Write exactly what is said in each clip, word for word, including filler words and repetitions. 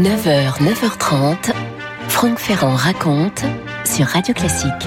neuf heures, neuf heures trente, Franck Ferrand raconte sur Radio Classique.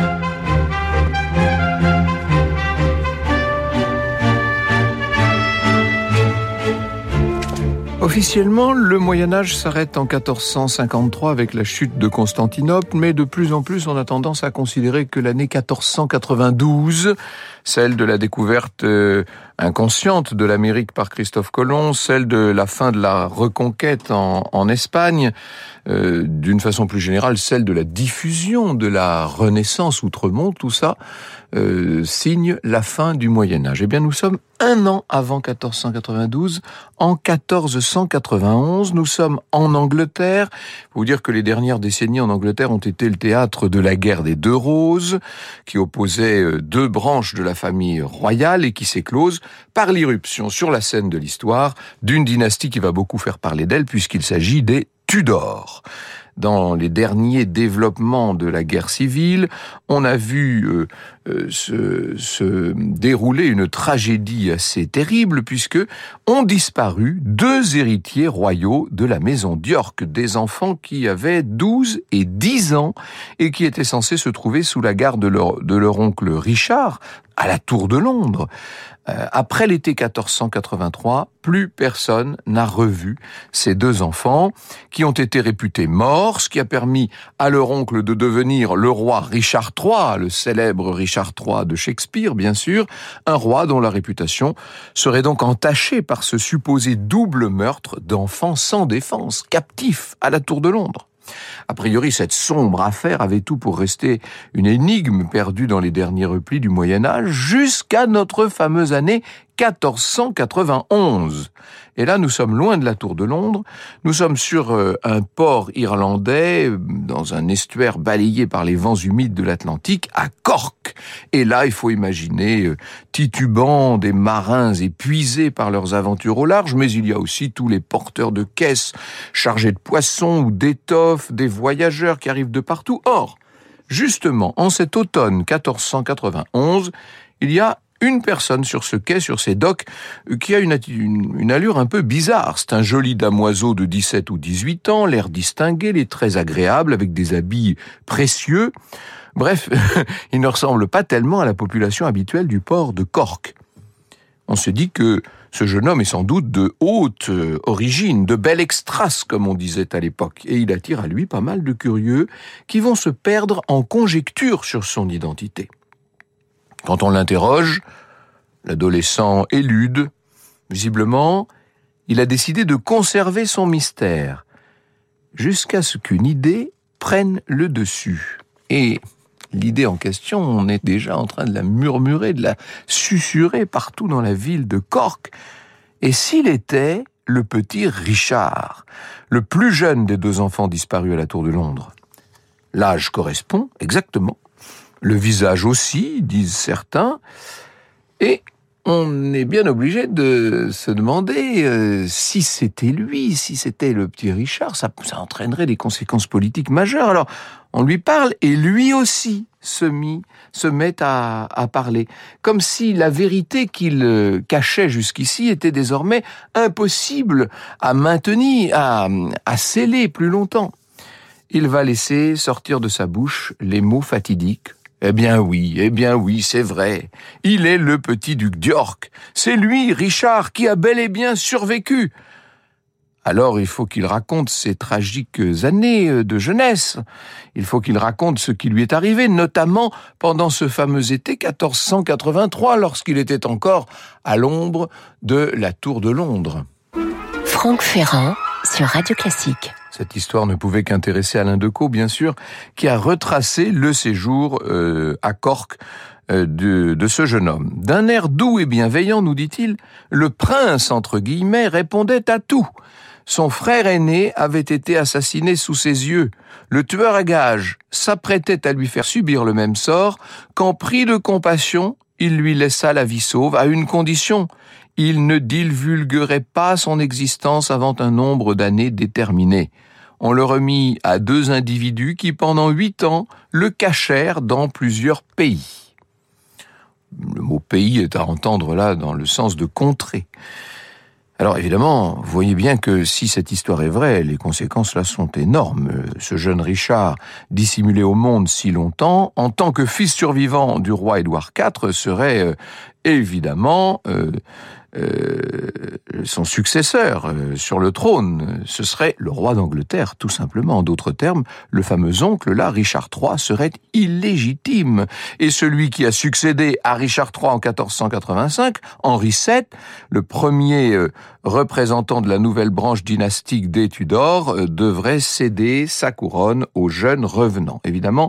Officiellement, le Moyen-Âge s'arrête en quatorze cent cinquante-trois avec la chute de Constantinople, mais de plus en plus on a tendance à considérer que l'année quatorze cent quatre-vingt-douze, celle de la découverte euh, inconsciente de l'Amérique par Christophe Colomb, celle de la fin de la reconquête en, en Espagne, euh, d'une façon plus générale, celle de la diffusion de la Renaissance outre-monde, tout ça euh, signe la fin du Moyen-Âge. Eh bien, nous sommes un an avant quatorze cent quatre-vingt-douze, en quatorze cent quatre-vingt-onze, nous sommes en Angleterre. Il faut vous dire que les dernières décennies en Angleterre ont été le théâtre de la guerre des deux roses, qui opposait deux branches de la famille royale et qui s'éclose par l'irruption sur la scène de l'histoire d'une dynastie qui va beaucoup faire parler d'elle puisqu'il s'agit des Tudors. Dans les derniers développements de la guerre civile, on a vu euh, euh, se, se dérouler une tragédie assez terrible puisque ont disparu deux héritiers royaux de la maison d'York, des enfants qui avaient douze et dix ans et qui étaient censés se trouver sous la garde de leur, de leur oncle Richard à la Tour de Londres. Euh, après l'été quatorze cent quatre-vingt-trois, plus personne n'a revu ces deux enfants qui ont été réputés morts, ce qui a permis à leur oncle de devenir le roi Richard trois, le célèbre Richard trois de Shakespeare, bien sûr, un roi dont la réputation serait donc entachée par ce supposé double meurtre d'enfants sans défense, captifs à la Tour de Londres. A priori, cette sombre affaire avait tout pour rester une énigme perdue dans les derniers replis du Moyen-Âge jusqu'à notre fameuse année quatorze cent quatre-vingt-onze. Et là, nous sommes loin de la Tour de Londres, nous sommes sur euh, un port irlandais, dans un estuaire balayé par les vents humides de l'Atlantique, à Cork. Et là, il faut imaginer euh, titubant des marins épuisés par leurs aventures au large, mais il y a aussi tous les porteurs de caisses chargés de poissons ou d'étoffes, des voyageurs qui arrivent de partout. Or, justement, en cet automne quatorze cent quatre-vingt-onze, il y a une personne sur ce quai, sur ces docks, qui a une, une, une allure un peu bizarre. C'est un joli damoiseau de dix-sept ou dix-huit ans, l'air distingué, les traits agréables, avec des habits précieux. Bref, il ne ressemble pas tellement à la population habituelle du port de Cork. On se dit que ce jeune homme est sans doute de haute origine, de bel extras, comme on disait à l'époque, et il attire à lui pas mal de curieux qui vont se perdre en conjectures sur son identité. Quand on l'interroge, l'adolescent élude. Visiblement, il a décidé de conserver son mystère, jusqu'à ce qu'une idée prenne le dessus. Et l'idée en question, on est déjà en train de la murmurer, de la susurrer partout dans la ville de Cork. Et s'il était le petit Richard, le plus jeune des deux enfants disparus à la Tour de Londres? L'âge correspond exactement. Le visage aussi, disent certains, et on est bien obligé de se demander euh, si c'était lui, si c'était le petit Richard, ça, ça entraînerait des conséquences politiques majeures. Alors, on lui parle, et lui aussi se, mit, se met à, à parler, comme si la vérité qu'il cachait jusqu'ici était désormais impossible à maintenir, à, à sceller plus longtemps. Il va laisser sortir de sa bouche les mots fatidiques. Eh bien oui, eh bien oui, c'est vrai. Il est le petit duc d'York. C'est lui, Richard, qui a bel et bien survécu. Alors il faut qu'il raconte ses tragiques années de jeunesse. Il faut qu'il raconte ce qui lui est arrivé, notamment pendant ce fameux été quatorze cent quatre-vingt-trois, lorsqu'il était encore à l'ombre de la Tour de Londres. Franck Ferrand sur Radio Classique. Cette histoire ne pouvait qu'intéresser Alain Decaux, bien sûr, qui a retracé le séjour euh, à Cork euh, de, de ce jeune homme. D'un air doux et bienveillant, nous dit-il, le prince, entre guillemets, répondait à tout. Son frère aîné avait été assassiné sous ses yeux. Le tueur à gages s'apprêtait à lui faire subir le même sort quand, pris de compassion, il lui laissa la vie sauve à une condition. Il ne divulguerait pas son existence avant un nombre d'années déterminé. On le remit à deux individus qui, pendant huit ans, le cachèrent dans plusieurs pays. Le mot « pays » est à entendre là dans le sens de « contrée ». Alors évidemment, vous voyez bien que si cette histoire est vraie, les conséquences là sont énormes. Ce jeune Richard, dissimulé au monde si longtemps, en tant que fils survivant du roi Édouard quatre, serait euh, évidemment euh, euh, son successeur euh, sur le trône. Ce serait le roi d'Angleterre, tout simplement. En d'autres termes, le fameux oncle là, Richard trois, serait illégitime. Et celui qui a succédé à Richard trois en quatorze cent quatre-vingt-cinq, Henri sept, le premier euh, représentant de la nouvelle branche dynastique des Tudors, euh, devrait céder sa couronne au jeune revenant. Évidemment,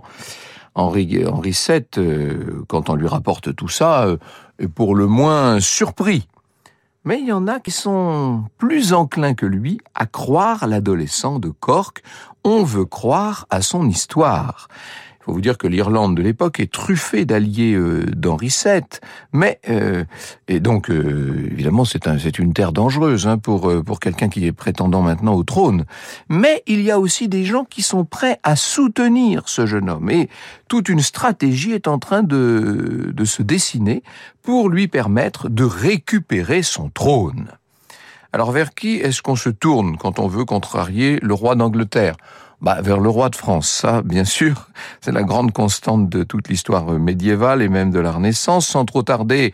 Henri, Henri sept, euh, quand on lui rapporte tout ça, euh, est pour le moins surpris. Mais il y en a qui sont plus enclins que lui à croire l'adolescent de Cork. On veut croire à son histoire. Il faut vous dire que l'Irlande de l'époque est truffée d'alliés euh, d'Henri sept, mais euh, et donc euh, évidemment c'est un, c'est une terre dangereuse hein, pour euh, pour quelqu'un qui est prétendant maintenant au trône. Mais il y a aussi des gens qui sont prêts à soutenir ce jeune homme, et toute une stratégie est en train de de se dessiner pour lui permettre de récupérer son trône. Alors vers qui est-ce qu'on se tourne quand on veut contrarier le roi d'Angleterre ? Bah, vers le roi de France, ça, bien sûr, c'est la grande constante de toute l'histoire médiévale et même de la Renaissance. Sans trop tarder,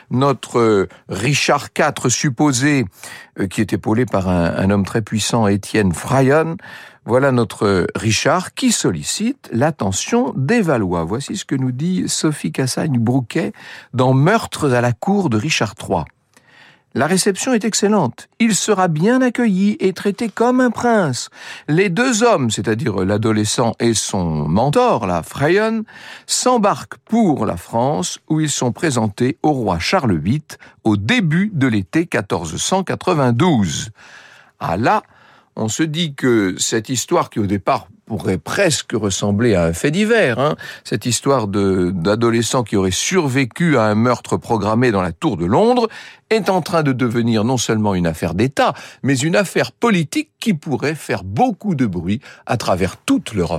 notre Richard quatre supposé, qui est épaulé par un, un homme très puissant, Étienne Fryon, voilà notre Richard qui sollicite l'attention des Valois. Voici ce que nous dit Sophie Cassagne-Brouquet dans Meurtres à la cour de Richard trois. La réception est excellente. Il sera bien accueilli et traité comme un prince. Les deux hommes, c'est-à-dire l'adolescent et son mentor, la Fryon, s'embarquent pour la France où ils sont présentés au roi Charles huit au début de l'été quatorze cent quatre-vingt-douze. Ah là, on se dit que cette histoire qui au départ pourrait presque ressembler à un fait divers, hein, cette histoire de, d'adolescents qui auraient survécu à un meurtre programmé dans la Tour de Londres, est en train de devenir non seulement une affaire d'État, mais une affaire politique qui pourrait faire beaucoup de bruit à travers toute l'Europe.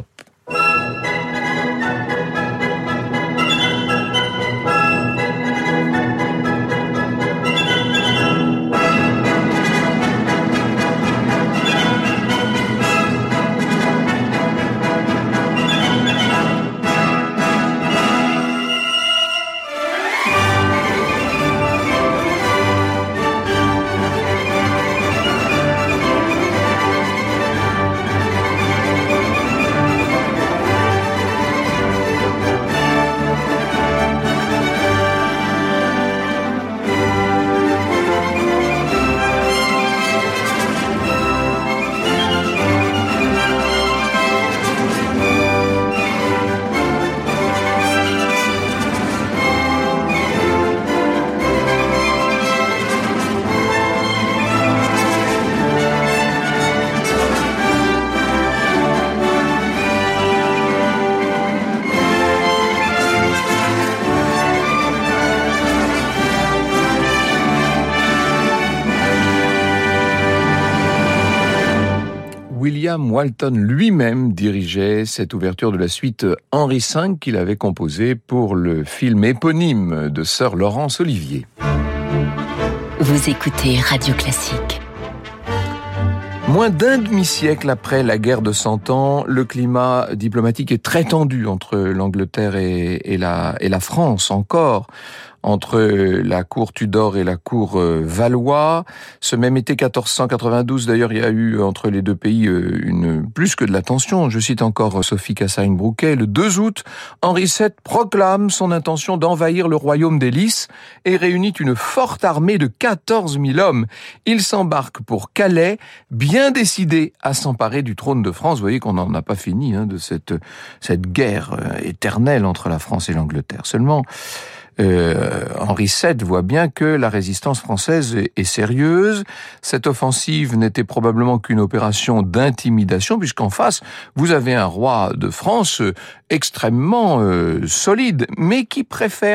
William Walton lui-même dirigeait cette ouverture de la suite Henri cinq qu'il avait composée pour le film éponyme de Sir Laurence Olivier. Vous écoutez Radio Classique. Moins d'un demi-siècle après la guerre de Cent Ans, le climat diplomatique est très tendu entre l'Angleterre et, et, la, et la France encore. Entre la cour Tudor et la cour Valois. Ce même été quatorze cent quatre-vingt-douze, d'ailleurs, il y a eu entre les deux pays une plus que de la tension. Je cite encore Sophie Cassagne-Brouquet. Le deux août, Henri sept proclame son intention d'envahir le royaume des Lys et réunit une forte armée de quatorze mille hommes. Il s'embarque pour Calais, bien décidé à s'emparer du trône de France. Vous voyez qu'on n'en a pas fini hein, de cette, cette guerre éternelle entre la France et l'Angleterre. Seulement, Euh, Henri sept voit bien que la résistance française est, est sérieuse. Cette offensive n'était probablement qu'une opération d'intimidation, puisqu'en face, vous avez un roi de France extrêmement euh, solide, mais qui préfère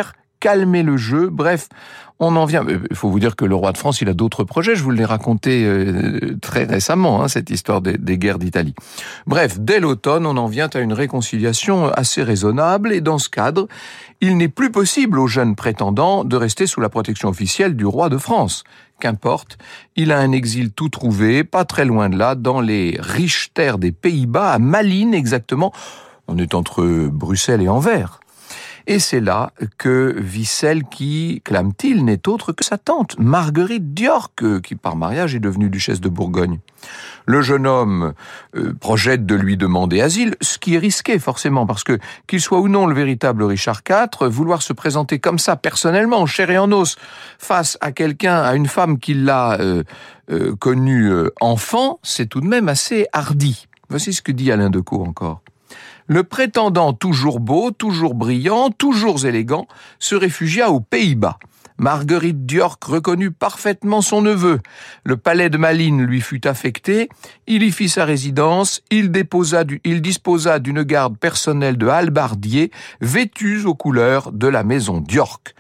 calmer le jeu. Bref, on en vient... Il faut vous dire que le roi de France, il a d'autres projets. Je vous l'ai raconté euh, très récemment, hein, cette histoire des, des guerres d'Italie. Bref, dès l'automne, on en vient à une réconciliation assez raisonnable. Et dans ce cadre, il n'est plus possible au jeune prétendant de rester sous la protection officielle du roi de France. Qu'importe, il a un exil tout trouvé, pas très loin de là, dans les riches terres des Pays-Bas, à Malines exactement. On est entre Bruxelles et Anvers. Et c'est là que vit celle qui, clame-t-il, n'est autre que sa tante, Marguerite d'York, qui par mariage est devenue duchesse de Bourgogne. Le jeune homme euh, projette de lui demander asile, ce qui est risqué forcément, parce que, qu'il soit ou non le véritable Richard quatre, vouloir se présenter comme ça, personnellement, en chair et en os, face à quelqu'un, à une femme qui l'a euh, euh, connue euh, enfant, c'est tout de même assez hardi. Voici ce que dit Alain Decaux encore. Le prétendant toujours beau, toujours brillant, toujours élégant, se réfugia aux Pays-Bas. Marguerite d'York reconnut parfaitement son neveu. Le palais de Malines lui fut affecté, il y fit sa résidence, il, déposa du, il disposa d'une garde personnelle de hallebardiers vêtus aux couleurs de la maison d'York.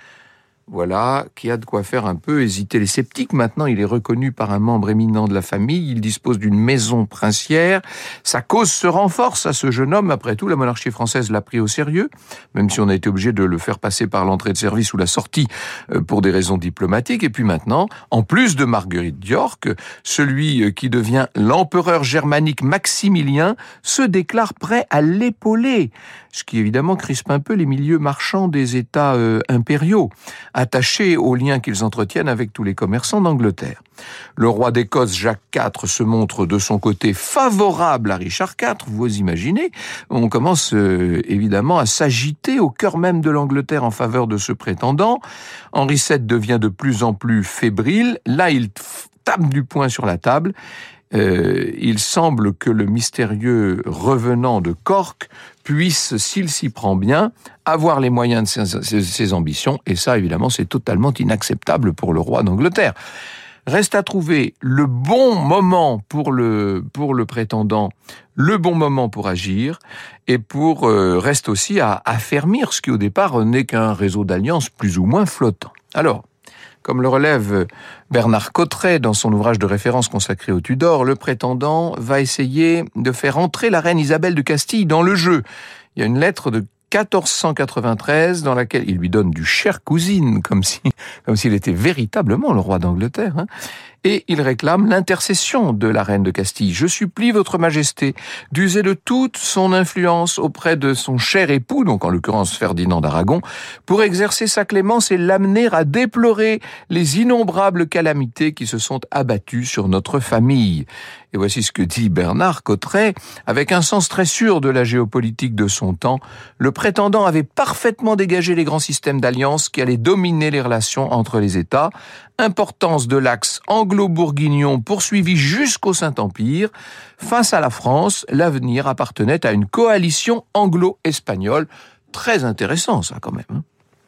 Voilà, qui a de quoi faire un peu hésiter les sceptiques. Maintenant, il est reconnu par un membre éminent de la famille, il dispose d'une maison princière. Sa cause se renforce à ce jeune homme. Après tout, la monarchie française l'a pris au sérieux, même si on a été obligé de le faire passer par l'entrée de service ou la sortie pour des raisons diplomatiques. Et puis maintenant, en plus de Marguerite d'York, celui qui devient l'empereur germanique Maximilien se déclare prêt à l'épauler, ce qui évidemment crispe un peu les milieux marchands des États euh, impériaux, attachés aux liens qu'ils entretiennent avec tous les commerçants d'Angleterre. Le roi d'Écosse, Jacques quatre, se montre de son côté favorable à Richard quatre, vous imaginez. On commence euh, évidemment à s'agiter au cœur même de l'Angleterre en faveur de ce prétendant. Henri sept devient de plus en plus fébrile. Là, il tape du poing sur la table. Euh, il semble que le mystérieux revenant de Cork puisse, s'il s'y prend bien, avoir les moyens de ses, ses, ses ambitions, et ça, évidemment, c'est totalement inacceptable pour le roi d'Angleterre. Reste à trouver le bon moment pour le, pour le prétendant, le bon moment pour agir, et pour euh, reste aussi à affermir ce qui, au départ, n'est qu'un réseau d'alliances plus ou moins flottant. Alors, comme le relève Bernard Cotteret dans son ouvrage de référence consacré aux Tudors, le prétendant va essayer de faire entrer la reine Isabelle de Castille dans le jeu. Il y a une lettre de quatorze cent quatre-vingt-treize dans laquelle il lui donne du cher cousine, comme si, comme s'il était véritablement le roi d'Angleterre, hein. Et il réclame l'intercession de la reine de Castille. « Je supplie votre majesté d'user de toute son influence auprès de son cher époux, donc en l'occurrence Ferdinand d'Aragon, pour exercer sa clémence et l'amener à déplorer les innombrables calamités qui se sont abattues sur notre famille. » Et voici ce que dit Bernard Cotteret, avec un sens très sûr de la géopolitique de son temps. Le prétendant avait parfaitement dégagé les grands systèmes d'alliance qui allaient dominer les relations entre les États. Importance de l'axe anglo-bourguignon poursuivi jusqu'au Saint-Empire. Face à la France, l'avenir appartenait à une coalition anglo-espagnole. Très intéressant, ça, quand même.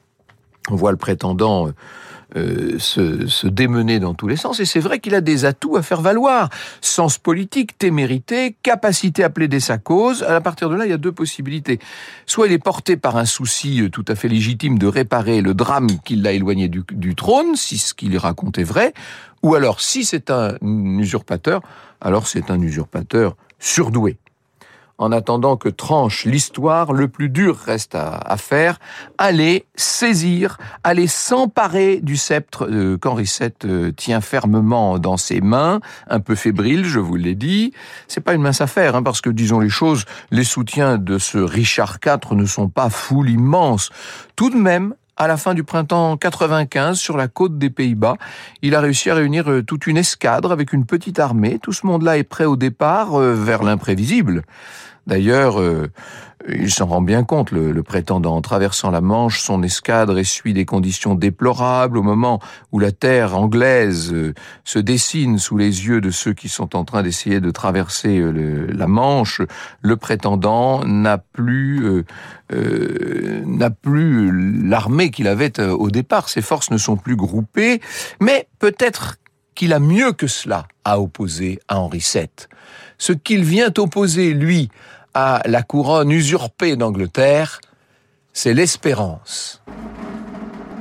On voit le prétendant euh, se, se démener dans tous les sens, et c'est vrai qu'il a des atouts à faire valoir. Sens politique, témérité, capacité à plaider sa cause. À partir de là, il y a deux possibilités. Soit il est porté par un souci tout à fait légitime de réparer le drame qui l'a éloigné du, du trône, si ce qu'il raconte est vrai, ou alors, si c'est un usurpateur, alors c'est un usurpateur surdoué. En attendant que tranche l'histoire, le plus dur reste à, à faire, aller saisir, aller s'emparer du sceptre euh, qu'Henri sept euh, tient fermement dans ses mains, un peu fébrile, je vous l'ai dit. C'est pas une mince affaire, hein, parce que, disons les choses, les soutiens de ce Richard quatre ne sont pas foule immense. Tout de même, à la fin du printemps quatre-vingt-quinze, sur la côte des Pays-Bas, il a réussi à réunir euh, toute une escadre avec une petite armée. Tout ce monde-là est prêt au départ euh, vers l'imprévisible. D'ailleurs, euh, il s'en rend bien compte, le, le prétendant. En traversant la Manche, son escadre essuie des conditions déplorables au moment où la terre anglaise euh, se dessine sous les yeux de ceux qui sont en train d'essayer de traverser euh, le, la Manche. Le prétendant n'a plus, euh, euh, n'a plus l'armée qu'il avait euh, au départ. Ses forces ne sont plus groupées, mais peut-être qu'il a mieux que cela à opposer à Henri sept. Ce qu'il vient opposer, lui, à la couronne usurpée d'Angleterre, c'est l'espérance.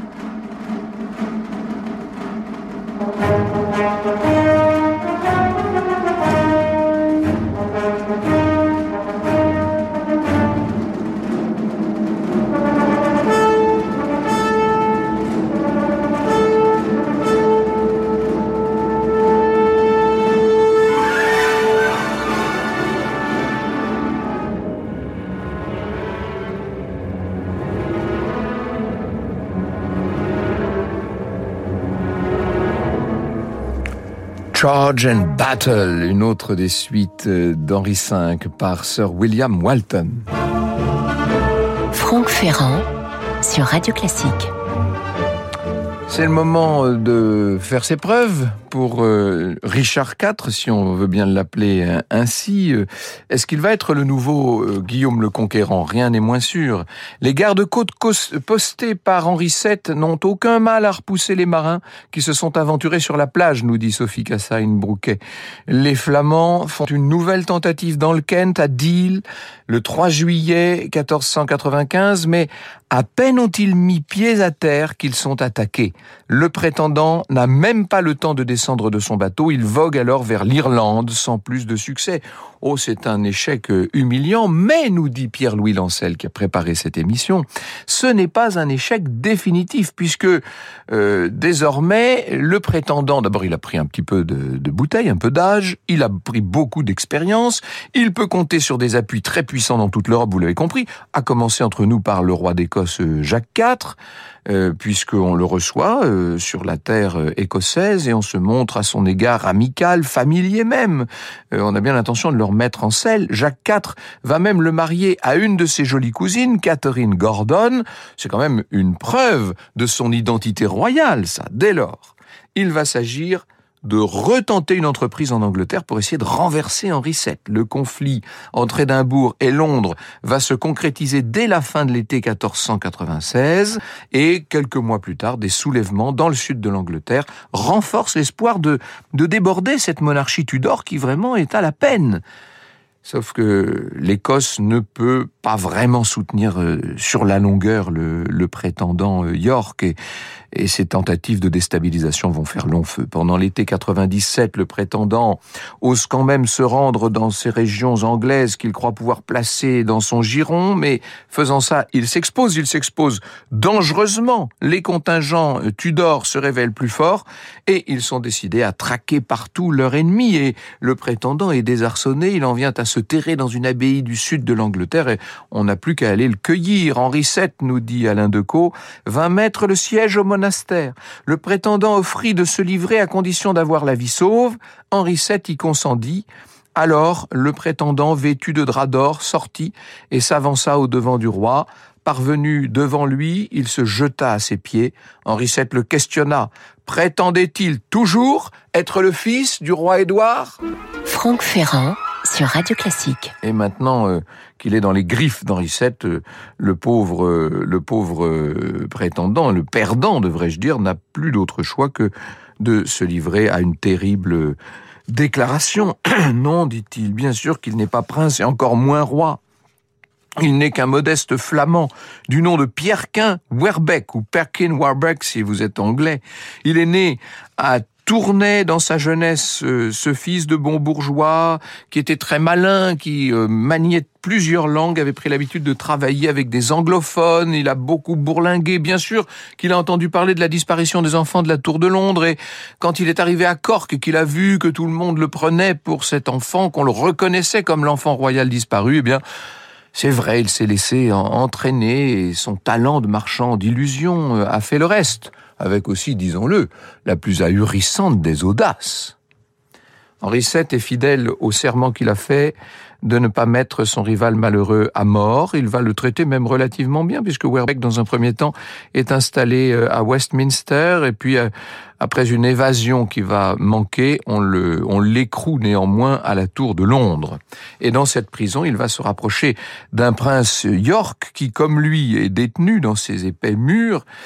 Charge and Battle, une autre des suites d'Henri cinq par Sir William Walton. Franck Ferrand sur Radio Classique. C'est le moment de faire ses preuves pour euh, Richard quatre, si on veut bien l'appeler ainsi. Est-ce qu'il va être le nouveau euh, Guillaume le Conquérant ? Rien n'est moins sûr. Les gardes-côtes postés par Henri sept n'ont aucun mal à repousser les marins qui se sont aventurés sur la plage, nous dit Sophie Cassagne-Brouquet. Les Flamands font une nouvelle tentative dans le Kent, à Deal, le trois juillet quatorze cent quatre-vingt-quinze, mais à peine ont-ils mis pieds à terre qu'ils sont attaqués. Le prétendant n'a même pas le temps de descendre de son bateau, il vogue alors vers l'Irlande sans plus de succès. Oh, c'est un échec humiliant, mais, nous dit Pierre-Louis Lancel qui a préparé cette émission, ce n'est pas un échec définitif, puisque euh, désormais, le prétendant, d'abord il a pris un petit peu de, de bouteille, un peu d'âge, il a pris beaucoup d'expérience, il peut compter sur des appuis très puissants dans toute l'Europe, vous l'avez compris, à commencer entre nous par le roi d'Écosse Jacques quatre, Euh, puisqu'on le reçoit euh, sur la terre euh, écossaise et on se montre à son égard amical, familier même. Euh, on a bien l'intention de le remettre en selle. Jacques quatre va même le marier à une de ses jolies cousines, Catherine Gordon. C'est quand même une preuve de son identité royale, ça. Dès lors, il va s'agir de retenter une entreprise en Angleterre pour essayer de renverser Henri sept. Le conflit entre Édimbourg et Londres va se concrétiser dès la fin de l'été quatorze cent quatre-vingt-seize et quelques mois plus tard, des soulèvements dans le sud de l'Angleterre renforcent l'espoir de, de déborder cette monarchie Tudor qui vraiment est à la peine. Sauf que l'Écosse ne peut pas vraiment soutenir euh, sur la longueur le, le prétendant euh, York et, et ses tentatives de déstabilisation vont faire long feu. Pendant l'été quatre-vingt-dix-sept, le prétendant ose quand même se rendre dans ces régions anglaises qu'il croit pouvoir placer dans son giron, mais faisant ça, il s'expose, il s'expose dangereusement. Les contingents euh, Tudor se révèlent plus forts et ils sont décidés à traquer partout leur ennemi et le prétendant est désarçonné, il en vient à se terrer dans une abbaye du sud de l'Angleterre et on n'a plus qu'à aller le cueillir. Henri sept, nous dit Alain Decaux, vint mettre le siège au monastère. Le prétendant offrit de se livrer à condition d'avoir la vie sauve. Henri sept y consentit. Alors, le prétendant, vêtu de drap d'or, sortit et s'avança au-devant du roi. Parvenu devant lui, il se jeta à ses pieds. Henri sept le questionna. Prétendait-il toujours être le fils du roi Édouard ? Franck Ferrand sur Radio Classique. Et maintenant euh, qu'il est dans les griffes d'Henri sept, euh, le pauvre, euh, le pauvre euh, prétendant, le perdant, devrais-je dire, n'a plus d'autre choix que de se livrer à une terrible déclaration. Non, dit-il, bien sûr qu'il n'est pas prince et encore moins roi. Il n'est qu'un modeste flamand du nom de Pierre Quin Warbeck, ou Perkin Warbeck si vous êtes anglais. Il est né à Tournai dans sa jeunesse, euh, ce fils de bon bourgeois qui était très malin, qui euh, maniait plusieurs langues, avait pris l'habitude de travailler avec des anglophones, il a beaucoup bourlingué, bien sûr qu'il a entendu parler de la disparition des enfants de la Tour de Londres, et quand il est arrivé à Cork et qu'il a vu que tout le monde le prenait pour cet enfant, qu'on le reconnaissait comme l'enfant royal disparu, eh bien, c'est vrai, il s'est laissé entraîner et son talent de marchand d'illusions a fait le reste, avec aussi, disons-le, la plus ahurissante des audaces. Henri sept est fidèle au serment qu'il a fait de ne pas mettre son rival malheureux à mort. Il va le traiter même relativement bien, puisque Warbeck, dans un premier temps, est installé à Westminster, et puis, après une évasion qui va manquer, on le, on l'écroue néanmoins à la Tour de Londres. Et dans cette prison, il va se rapprocher d'un prince York, qui, comme lui, est détenu dans ses épais murs.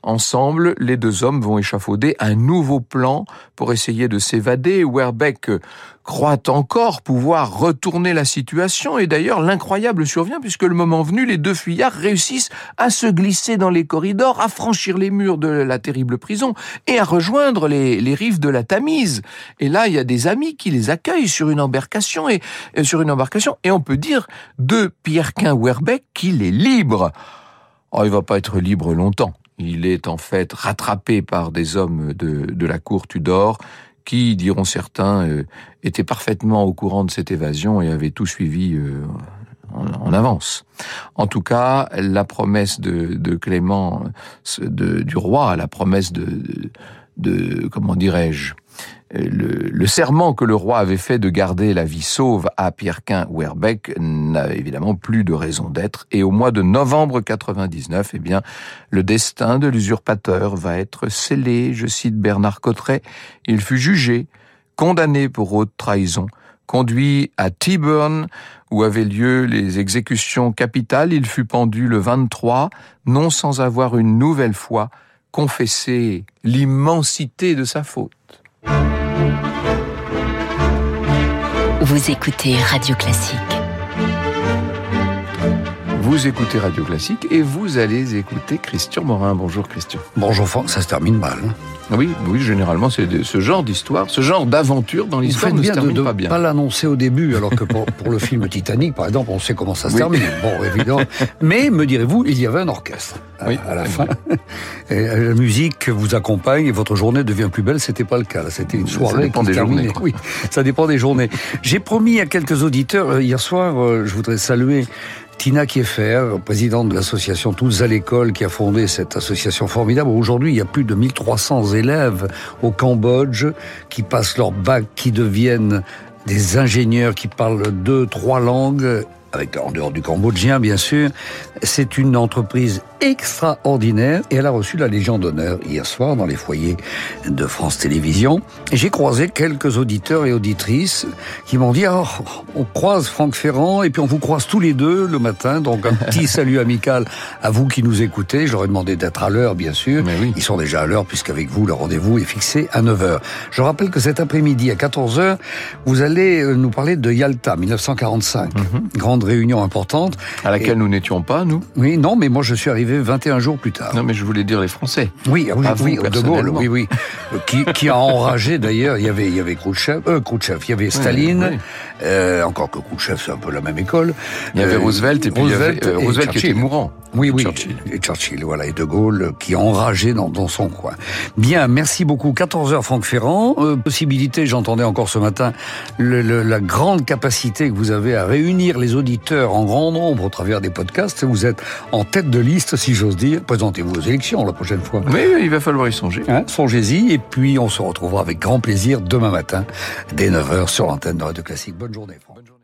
Ensemble, les deux hommes vont échafauder un nouveau plan pour essayer de s'évader. Houellebecq croit encore pouvoir retourner la situation et d'ailleurs l'incroyable survient puisque le moment venu, les deux fuyards réussissent à se glisser dans les corridors, à franchir les murs de la terrible prison et à rejoindre les, les rives de la Tamise. Et là, il y a des amis qui les accueillent sur une embarcation et, et sur une embarcation et on peut dire de Pierrequin Houellebecq qu'il est libre. Oh, il va pas être libre longtemps. Il est en fait rattrapé par des hommes de, de la cour Tudor qui, diront certains, euh, étaient parfaitement au courant de cette évasion et avaient tout suivi euh, en, en avance. En tout cas, la promesse de, de Clément, de, du roi, la promesse de, de, de comment dirais-je, Le, le serment que le roi avait fait de garder la vie sauve à Pierrequin Houellebecq n'a évidemment plus de raison d'être. Et au mois de novembre quatre-vingt-dix-neuf, eh bien, le destin de l'usurpateur va être scellé. Je cite Bernard Cotteret. Il fut jugé, condamné pour haute trahison, conduit à Tyburn, où avaient lieu les exécutions capitales. Il fut pendu le vingt-trois, non sans avoir une nouvelle fois confessé l'immensité de sa faute. Vous écoutez Radio Classique. Vous écoutez Radio Classique et vous allez écouter Christian Morin. Bonjour Christian. Bonjour Franck, ça se termine mal. Hein. Oui, oui, généralement c'est de, ce genre d'histoire, ce genre d'aventure dans l'histoire ne se termine de, de pas bien. Pas l'annoncer au début, alors que pour, pour le film Titanic, par exemple, on sait comment ça se oui. termine. Bon, évidemment. Mais me direz-vous, il y avait un orchestre à, oui. à la fin. Et la musique vous accompagne et votre journée devient plus belle. C'était pas le cas. Là, c'était une soirée. Ça dépend qui des terminait. journées. Oui, ça dépend des journées. J'ai promis à quelques auditeurs hier soir, je voudrais saluer Tina Kieffer, présidente de l'association Tous à l'école, qui a fondé cette association formidable. Aujourd'hui, il y a plus de mille trois cents élèves au Cambodge qui passent leur bac, qui deviennent des ingénieurs, qui parlent deux, trois langues, avec en dehors du cambodgien, bien sûr. C'est une entreprise extraordinaire et elle a reçu la Légion d'honneur hier soir dans les foyers de France Télévisions. Et j'ai croisé quelques auditeurs et auditrices qui m'ont dit oh, on croise Franck Ferrand et puis on vous croise tous les deux le matin, donc un petit salut amical à vous qui nous écoutez. Je leur ai demandé d'être à l'heure, bien sûr. Mais oui. Ils sont déjà à l'heure puisqu'avec vous, le rendez-vous est fixé à neuf heures. Je rappelle que cet après-midi à quatorze heures, vous allez nous parler de Yalta, dix-neuf cent quarante-cinq. Mm-hmm. Grande réunion importante. À laquelle et... nous n'étions pas, nous. Oui, non, mais moi je suis arrivé vingt et un jours plus tard. Non, mais je voulais dire les Français. Oui, oui, vous, oui De Gaulle, oui, oui. qui, qui a enragé d'ailleurs. Il y avait, il y avait Khrouchtchev, euh, Khrouchtchev, il y avait Staline. Oui, oui. Euh, encore que Khrouchtchev, c'est un peu la même école. Il y avait euh, Roosevelt et puis Roosevelt, il y avait, euh, Roosevelt qui était mourant. Oui, oui. Churchill. Et Churchill, voilà, et De Gaulle qui a enragé dans, dans son coin. Bien, merci beaucoup. quatorze heures, Franck Ferrand. Euh, possibilité, j'entendais encore ce matin, le, le, la grande capacité que vous avez à réunir les auditeurs en grand nombre au travers des podcasts. Vous êtes en tête de liste, si j'ose dire. Présentez-vous aux élections la prochaine fois. Oui, il va falloir y songer. Hein, songez-y. Et puis, on se retrouvera avec grand plaisir demain matin, dès neuf heures, sur l'antenne de Radio Classique. Bonne journée, Franck. Bonne journée.